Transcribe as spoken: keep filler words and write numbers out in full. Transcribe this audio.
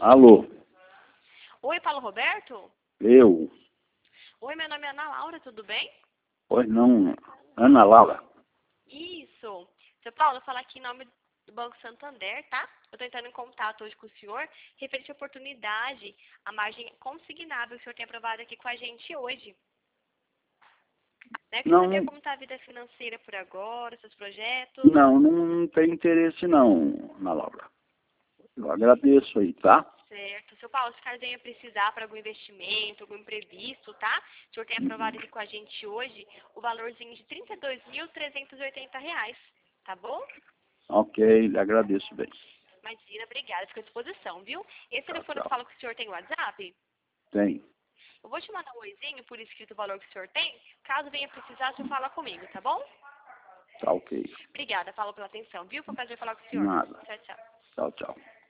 Alô? Oi, Paulo Roberto? Eu? Oi, meu nome é Ana Laura, tudo bem? Pois não, Ana Laura. Isso. Seu Paulo, eu falo aqui em nome do Banco Santander, tá? Eu estou entrando em contato hoje com o senhor, referente à oportunidade, a margem consignável que o senhor tem aprovado aqui com a gente hoje. Né? Eu queria Não, saber como está a vida financeira por agora, seus projetos. não, não tem interesse não, Ana Laura. Eu agradeço aí, tá? Certo. Seu Paulo, se caso venha precisar para algum investimento, algum imprevisto, tá? O senhor tem aprovado aqui com a gente hoje o valorzinho de trinta e dois mil trezentos e oitenta reais, tá bom? Ok, lhe agradeço bem. Imagina, obrigada, fico à disposição, viu? Esse Tchau, telefone que tchau. fala que o senhor tem WhatsApp? Tem. Eu vou te mandar um oizinho por escrito o valor que o senhor tem. Caso venha precisar, o senhor fala comigo, tá bom? Tá ok. Obrigada, Paulo, pela atenção, viu? Foi um prazer falar com o senhor. Nada. Tchau, tchau. Tchau, tchau.